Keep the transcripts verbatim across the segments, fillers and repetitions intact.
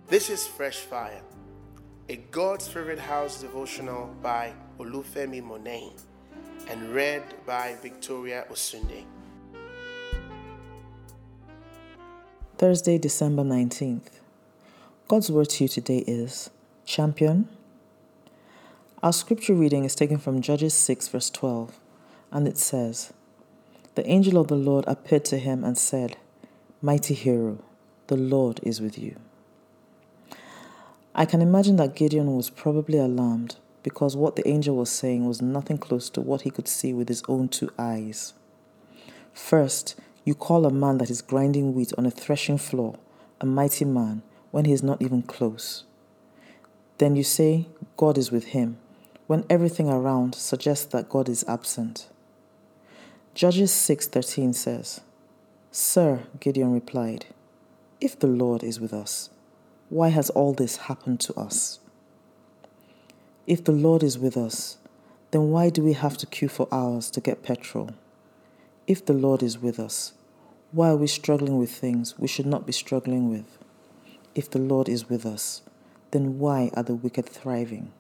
This is Fresh Fire, a God's Favorite House devotional by Olufemi Monet and read by Victoria Osunde. Thursday, December nineteenth. God's word to you today is champion. Our scripture reading is taken from Judges six verse twelve, and it says, "The angel of the Lord appeared to him and said, 'Mighty hero, the Lord is with you.'" I can imagine that Gideon was probably alarmed because what the angel was saying was nothing close to what he could see with his own two eyes. First, you call a man that is grinding wheat on a threshing floor a mighty man when he is not even close. Then you say God is with him when everything around suggests that God is absent. Judges six thirteen says, "Sir," Gideon replied, "if the Lord is with us, why has all this happened to us?" If the Lord is with us, then why do we have to queue for hours to get petrol? If the Lord is with us, why are we struggling with things we should not be struggling with? If the Lord is with us, then why are the wicked thriving?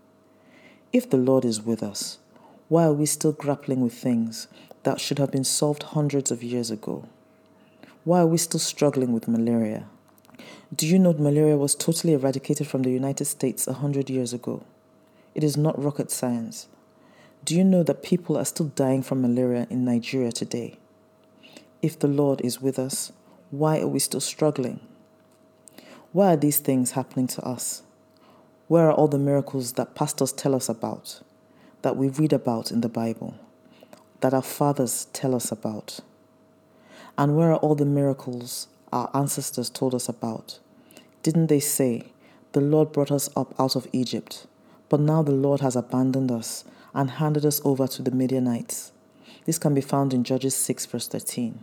If the Lord is with us, why are we still grappling with things that should have been solved hundreds of years ago? Why are we still struggling with malaria? Do you know malaria was totally eradicated from the United States a hundred years ago? It is not rocket science. Do you know that people are still dying from malaria in Nigeria today? If the Lord is with us, why are we still struggling? Why are these things happening to us? Where are all the miracles that pastors tell us about, that we read about in the Bible, that our fathers tell us about? And where are all the miracles our ancestors told us about? Didn't they say, "The Lord brought us up out of Egypt, but now the Lord has abandoned us and handed us over to the Midianites"? This can be found in Judges six verse thirteen.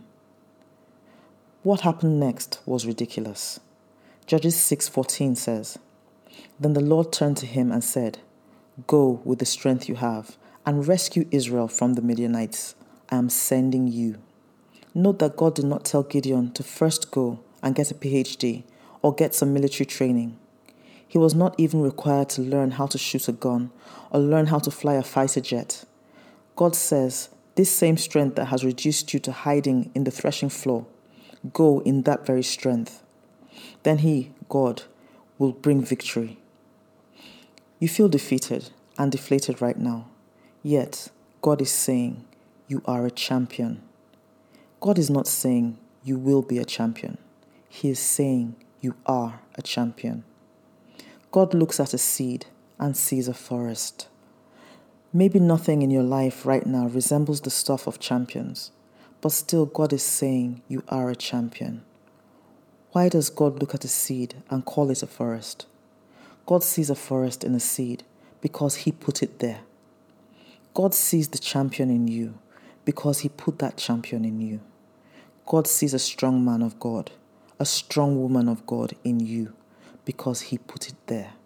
What happened next was ridiculous. Judges six fourteen says, "Then the Lord turned to him and said, 'Go with the strength you have and rescue Israel from the Midianites. I am sending you.'" Note that God did not tell Gideon to first go and get a P H D or get some military training. He was not even required to learn how to shoot a gun or learn how to fly a fighter jet. God says, "This same strength that has reduced you to hiding in the threshing floor, go in that very strength." Then he, God, will bring victory. You feel defeated and deflated right now, yet God is saying, you are a champion. God is not saying you will be a champion. He is saying you are a champion. God looks at a seed and sees a forest. Maybe nothing in your life right now resembles the stuff of champions, but still God is saying you are a champion. Why does God look at a seed and call it a forest? God sees a forest in a seed because He put it there. God sees the champion in you because He put that champion in you. God sees a strong man of God, a strong woman of God in you because He put it there.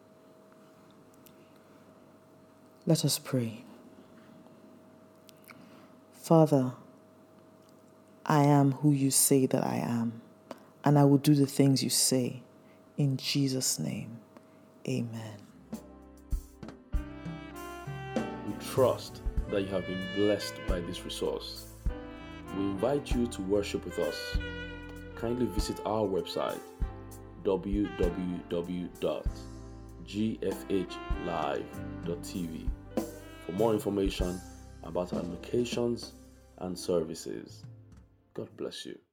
Let us pray. Father, I am who you say that I am, and I will do the things you say. In Jesus' name, amen. We trust that you have been blessed by this resource. We invite you to worship with us. Kindly visit our website, w w w dot g f h live dot t v, for more information about our locations and services. God bless you.